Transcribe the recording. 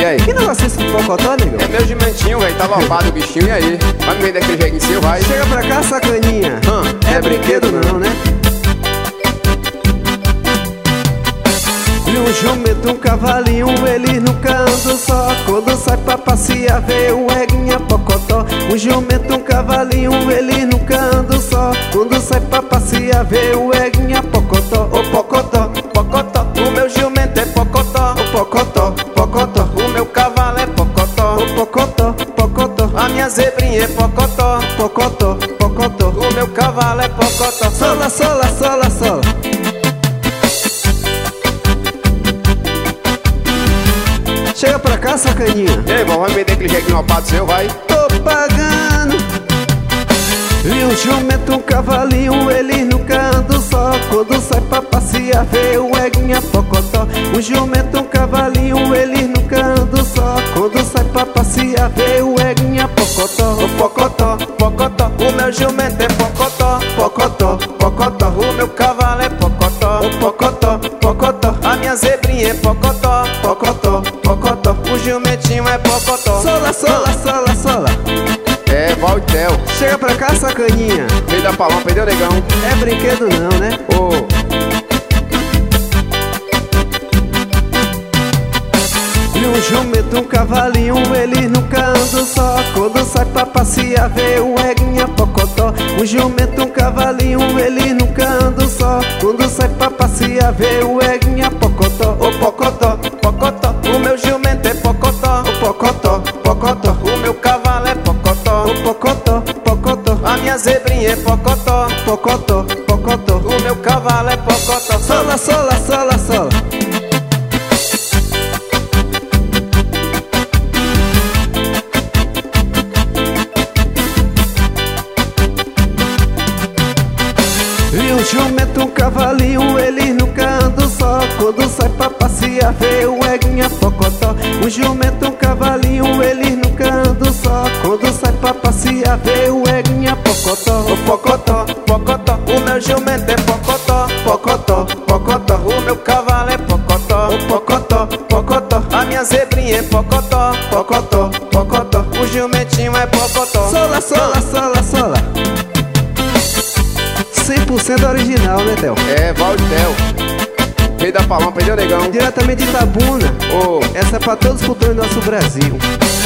E aí? Que negócio é esse de pocotó, negão? É meu jumentinho, velho, tá lopado o bichinho, e aí? Vai me vender daquele jeitinho seu, vai? Chega pra cá, sacaninha. É brinquedo não, né? E um jumento, um cavalinho, eles nunca andam só. Quando sai pra passear, vê o eguinha pocotó. Um jumento, um cavalinho, eles nunca andam só. Quando sai pra passear, vê o eguinha pocotó. Ô pocotó, pocotó, o meu jumento é pocotó. Ô pocotó, pocotó, o meu cavalo é pocotó. Ô pocotó, pocotó, a minha zebrinha é pocotó. Pocotó, pocotó, o meu cavalo é pocotó. Sola, sola, sola, sola. Chega pra cá, sacaninha. E aí, irmão, vai me vender daquele jeitinho lopado seu, vai? Tô pagando. E um jumento, um cavalinho, eles nunca andam só. Quando sai pra passear, vê o eguinha pocotó. Um jumento, um cavalinho, eles nunca andam só. Quando sai pra passear, vê o eguinha pocotó. Ô pocotó, pocotó, o meu jumento é pocotó. Pocotó, pocotó, o meu cavalo é pocotó. Ô pocotó, pocotó, a minha zebrinha é pocotó. Pocotó, pocotó, o jumentinho é pocotó. Sola, sola, sola, sola. É, Valtel. Chega pra cá, sacaninha. Rei da Paloma, perdeu, negão? É brinquedo não, né? Ô. E um jumento, um cavalinho, eles nunca andam só. Quando sai pra passear, vê o eguinha pocotó. Um jumento, um cavalinho, eles nunca andam só. Quando sai pra passear, vê o eguinha pocotó. Ô pocotó, pocotó, o meu jumento é pocotó. Ô pocotó, pocotó, o meu cavalo é pocotó. Ô pocotó, pocotó, a minha zebrinha é pocotó. Pocotó, pocotó, o meu cavalo é pocotó. Sola, sola, sola, sola. E um jumento, um cavalinho, eles nunca andam só. Quando sai pra passear, vê o eguinha pocotó. Um jumento, um cavalinho, eles nunca andam só. Quando sai pra passear, vê o eguinha pocotó. Ô pocotó, pocotó, o meu jumento é pocotó. Pocotó, pocotó, o meu cavalo é pocotó. Ô pocotó, pocotó, a minha zebrinha é pocotó. Pocotó, pocotó, o jumentinho é pocotó. Sola, sola, sola, sola. 100% original, né, Theo? É, Valtel. Rei da Paloma, perdeu, negão? Diretamente de Itabuna. Ô. Essa é pra todos os cultores do nosso Brasil.